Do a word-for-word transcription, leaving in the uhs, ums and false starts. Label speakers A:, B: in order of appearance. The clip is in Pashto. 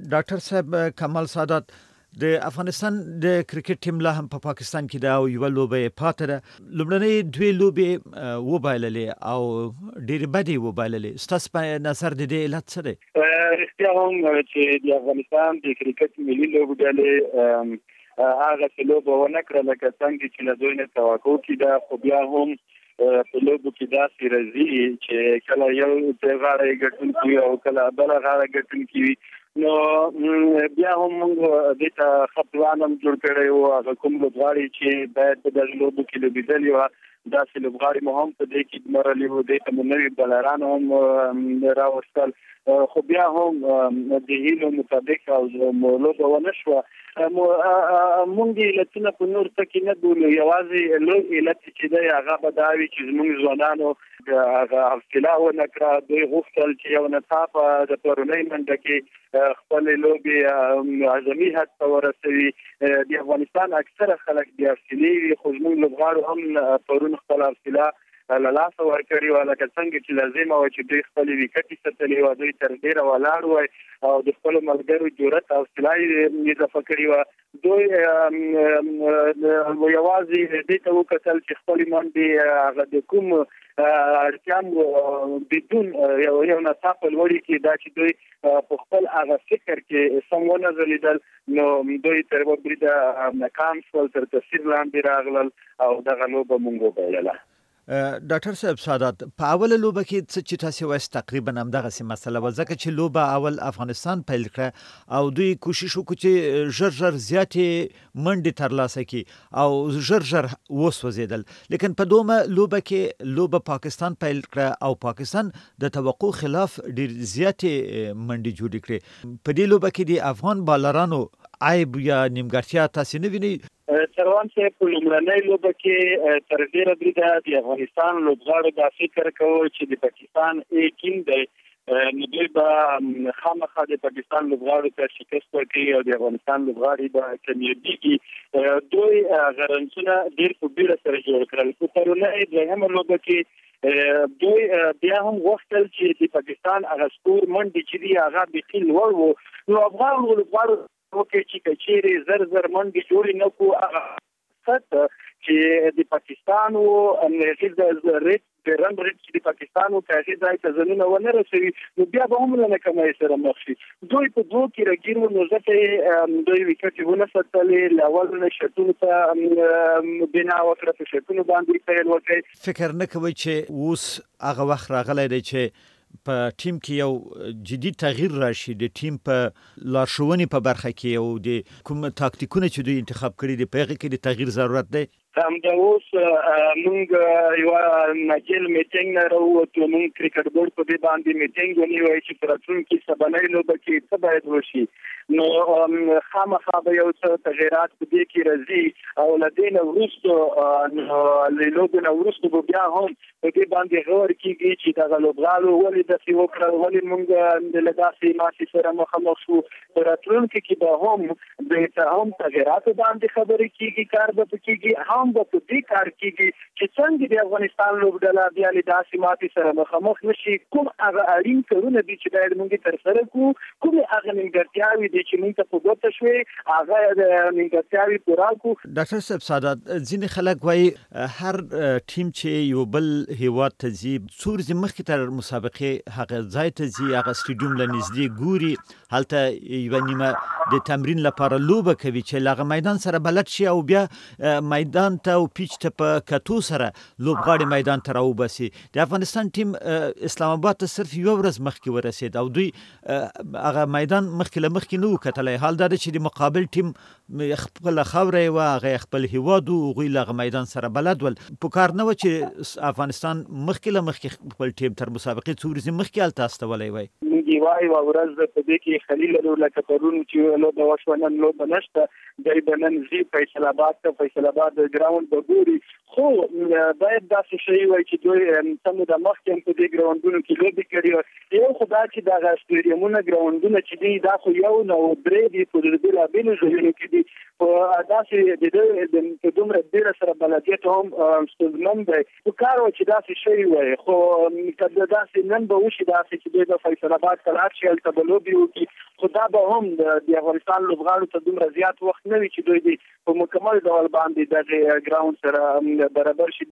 A: ډاکټر صاحب کمال سادات د افغانستان د کرکټ ټیم لا هم په پا پاکستان کې دا یو لوبه پاتې ده. لومړنۍ دوی لوبې وبایللې او ډېرې بدې وبایللې. ستاسو په نظر د دې علت څه دی؟
B: رښتیا هم چې د افغانستان د کرکټ ملي لوبډلې هغه څه لوبه ونه کړه لکه څنګه چې له دوی نه توقع کېده، خو بیا هم په لوبو کې داسې راځي چې کله یو غاړه ګټونکی وي او کله بله غاړه ګټونکی وي، نو بیا هم موږ دې ته ښه پلان هم جوړ کړی و. هغه کوم لوبغاړي چې باید په دغه لوبو کې لوبېدلي وه داسې لوبغاړي مو هم په دې کې ګمارلي وو، دې ته مو نوي بالران هم راوستل، خو بیا هم د هیلو مطابق او لوبه ونه شوه. مونږ علتونه په نور څه کې نه بولو، یوازې لوی علت چې دی هغه به دا وي چې زموږ ځوانانو هغه حوصله ونه کړه. دوی غوښتل چې یو ناڅاپه د پرونۍ منډه کې خپلې لوبې اعظمي حد ته ورسوي. د افغانستان اکثره خلک بې حوصلې وي، خو زموږ لوبغاړو هم پرون خپله حوصله له لاسه ورکړې وه، لکه څنګه چې لازمه وه چې دوی خپلې ویکټې ساتلې وه، دوی تر ډېره ولاړ وای او د خپلو ملګرو جرأت او حوصله یې اضافه کړې وه. دوی یوازې دې ته وکتل چې خپلې منډې هغه د کوم اړتیا بدون یو ناڅاپه لوړې کړي، دا چې دوی په خپل هغه فکر کې سم ونه ځلېدل، نو دوی تر یوه بریده ناکام شول، تر تاثیر لاندې راغلل او دغه لوبه موږ وبایلله.
A: ډاکټر صاحب سادات، په اوله لوبه کې څه چې تاسو وایي تقریبا همدغسې مسله وه، ځکه چې لوبه اول افغانستان پیل کړه او دوی کوشش وکړو چې ژر ژر زیاتې منډې ترلاسه کړي او ژر ژر وسوځېدل. لیکن په دومه لوبه کې لوبه پاکستان پیل کړه او پاکستان د توقع خلاف ډېر زیاتې منډې جوړې کړې. په دې لوبه کې د افغان بالرانو عیب یا نیمګړتیا تاسو نه وینئ؟
B: سروان صاحب، په لومړنۍ لوبه کې تر ډېره بریده د افغانستان لوبغاړو دا فکر کوو چې د پاکستان ای ټیم دی، نو دوی به خامخا د پاکستان لوبغاړو ته شکست ورکوي او د افغانستان لوبغاړي به کامیابېږي. دوی هغه رنسونه ډېر په بیړه سره جوړ کړل. په پرونۍ دویمه لوبه کې دوی بیا هم غوښتل چې د پاکستان هغه سکور منډې چې دي هغه بیخي لوړ و، نو افغان لوبغاړو وکړي چې کچېرې زر زر منډې جوړې نه کړو، هغه مقصد چې د پاکستان و هغې ریټ د رن ریټ چې د پاکستان و که هغې ځای ته ځانونه ونه رسوي، نو بیا به هم له ناکامۍ سره مخ شي. دوی په دوو کې راګیر وو، نو ځکه یې دوی ویکټې ونه ساتلې، له اول نه شرطونو ته بنا وکړه، په شرطونو باندې پیل وکړئ.
A: فکر نه کوئ چې اوس هغه وخت راغلی دی چې په ټیم کې یو جدي تغییر راشي، د ټیم په لارښوونې په برخه کې او د کوم تاکتیکونه چې دوی انتخاب کړي دي په هغې کې د تغییر ضرورت دی؟
B: همدا اوس موږ یوه ناجل میټینګ نه راووتو، موږ کرکټ بورډ په دې باندې میټینګ ونیوی چې په راتلونکي سبانۍ لوبه کې څه باید وشي، نو خامخا به یو څه تغیرات په دې کې راځي او له دې نه وروسته له لوبې نه وروسته به بیا هم په دې باندې غور کېږي چې دغه لوبغاړو ولې داسې وکړل، ولې موږ له داسې ماتې سره مخامخ شو. په راتلونکي کې به هم د هم تغیراتو باندې خبرې کېږي، کار به په کېږي، هم به په دې کار کېږي چې څنګه د افغانستان لوبډله بیا له داسې ماتې سره مخامخ نه شي. کوم هغه اړین کارونه دي چې باید موږ ترسره کړو، کومې هغه نیمګړتیاوې دي چې موږ ته په ګوته شوې، هغه د نیمګړتیاوې پوره کړو.
A: ډاکټر صاحب سادات، ځینې خلک وایي هر ټیم چې یو بل هیواد ته ځي څو ورځې مخکې تر مسابقې هغه ځای ته ځي، هغه سټیډیوم له نږدې ګوري، هلته یوه نیمه د تمرین لپاره لوبه کوي چې له هغه میدان سره بلد شي او بیا میدان ته او پیچ ته په کتو سره لوبغاړي میدان ته راوباسي. د افغانستان ټیم اسلام آباد ته صرف یوه ورځ مخکې ورسېد او دوی هغه میدان مخکې له مخکې نه و کتلی. حال دا ده چې د مقابل ټیم خپله خاوره یې وه، هغه خپل هیواد و، هغوی له هغه میدان سره بلد ول. پکار نه وه چې افغانستان مخکې له مخکې خپل ټیم تر مسابقې څو ورځې مخکې هلته استولی وای.
B: موږ یې وایو یوه ورځ په دې کې خلیل لرو، لکه پرون چې سره لوبه وشوه نن لوبه نشته دی به نن ځي فیصل آباد ته فیصل آباد ګراوند به ګوري خو باید داسې شی وای چې دوی څه موده مخکې په دې ګراوندونو کې لوبې کړي یو خو دا چې دغه سټیډیمونه ګراوندونه چې دي دا خو یو نه درې دي په بېلابېلو ځایونو کې دي داسې د د دومره ډېره سره بلدیت هم ستونزمن دی خو کار و چې داسې شی وای خو که داسې نن به وشي داسې چې دوی د فیصل آباد ته لاړ شي هلته به لوبې وکړي خو دا به هم د افغانستان لوبغاړو ته دومره زیات وخت نه وي چې دوی دې په مکمل ډول باندې دغه ګراوند سره برابر شي